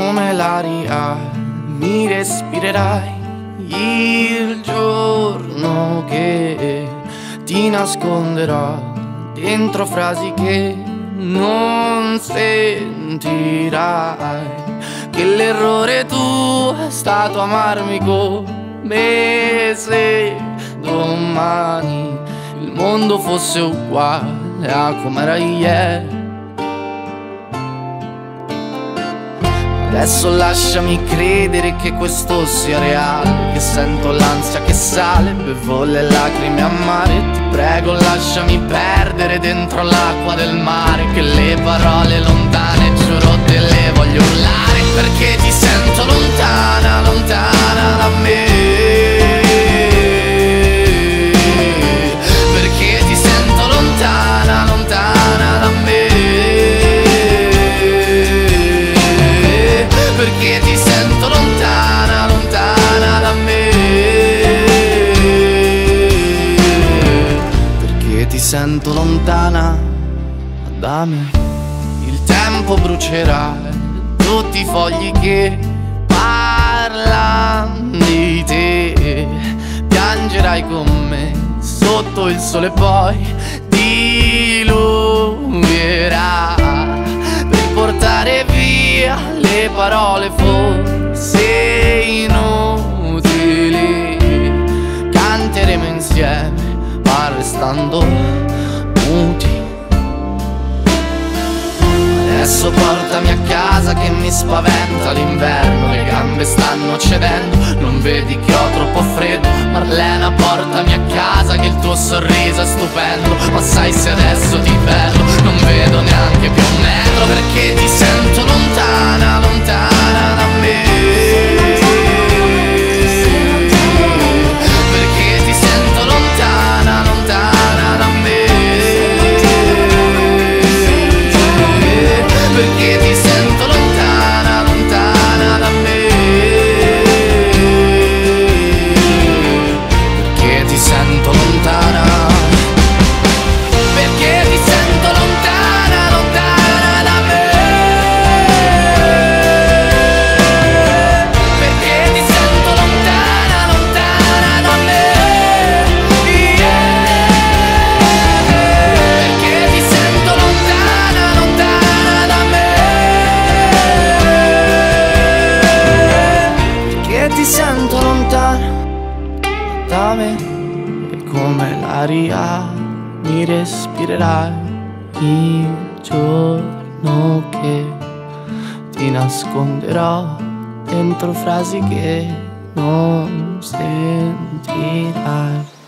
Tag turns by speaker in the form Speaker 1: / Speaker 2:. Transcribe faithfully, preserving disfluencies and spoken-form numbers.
Speaker 1: come l'aria mi respirerai il giorno che ti nasconderò dentro frasi che non sentirai, che l'errore tuo è stato amarmi come se domani il mondo fosse uguale a com'era ieri. Adesso lasciami credere che questo sia reale, che sento l'ansia che sale, bevo le lacrime amare. Ti prego lasciami perdere dentro l'acqua del mare, che le parole lontane giuro te le voglio urlare, perché ti sento lontana, lontana da me, perché ti sento lontana, lontana da me, perché ti sento lontana, lontana da me, perché ti sento lontana da me. Il tempo brucerà tutti i fogli che parlano di te, piangerai con me sotto il sole, poi diluvierà per portare via le parole forse inutili. Canteremo insieme ma restando muti. Adesso portami a casa che mi spaventa l'inverno, le gambe stanno cedendo, non vedi che ho troppo freddo. Marlena portami a casa che il tuo sorriso è stupendo, ma sai se adesso ti perdo non vedo neanche più un metro, perché ti sento lontana, lontana da me, perché ti sento lontana, lontana da me, perché ti sento lontana, lontana da me, perché ti sento lontana, perché ti sento lontana, lontana da me, perché ti sento lontana, lontana da me, yeah. Perché ti sento lontana, lontana da me, perché ti sento lontana da me, e come l'aria mi respirerai il giorno che ti nasconderò dentro frasi che non sentirai.